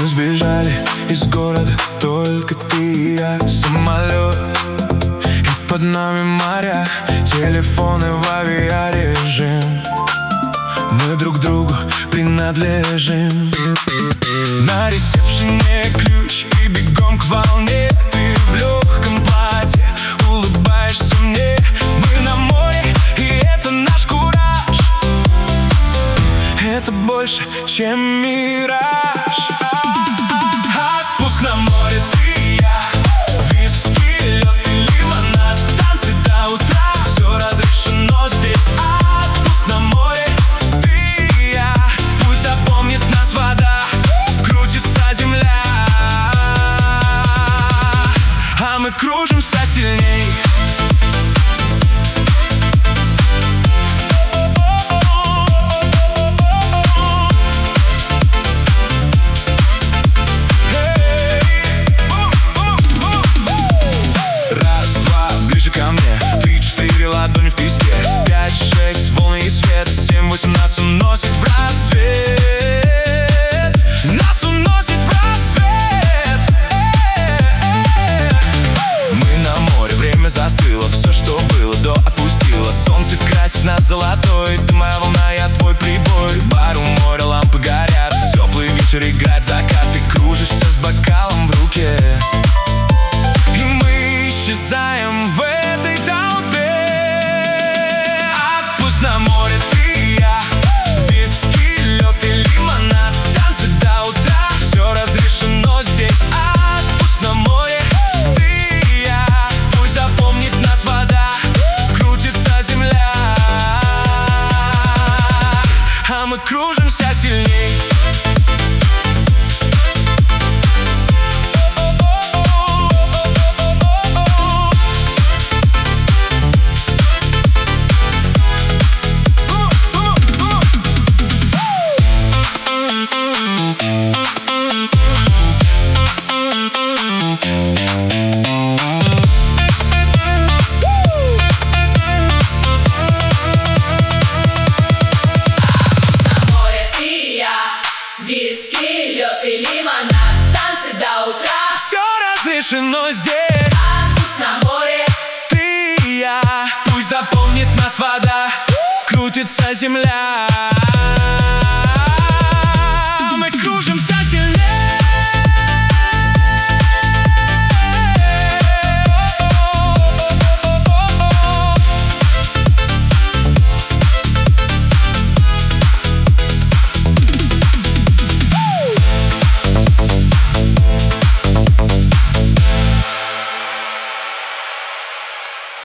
сбежали из города, только ты и я. Самолет, и под нами моря, телефоны в авиарежим. Мы друг другу принадлежим. На ресепшене ключ и бегом к волне. Ты в легком платье, улыбаешься мне. Мы на море, и это наш кураж. Это больше, чем мираж. Отпуск на море, ты и я. Виски, лед и лимонад, танцы до утра. Все разрешено здесь. Отпуск на море, ты и я. Пусть запомнит нас вода, крутится земля, а мы кружимся сильней. Ладони в песке, 5-6, волны и свет, 7-8 нас уносит в рассвет. Нас уносит в рассвет. Мы на море, время застыло, все, что было, до отпустило. Солнце красит нас золотой, ты моя волна, я твой прибой. Бар у моря, лампы горят, теплый вечер, играет закат. Ты кружишься с бокалом в руке, и мы исчезаем в этой толпе. На море, ты и я. Виски, лед и лимонад, танцы до утра. Все разрешено здесь. Отпуск на море, ты и я. Пусть запомнит нас вода, крутится земля, а мы кружимся сильней. Виски, лед и лимонад, танцы до утра. Все разрешено здесь. Отпуск на море, ты и я. Пусть запомнит нас вода, крутится земля.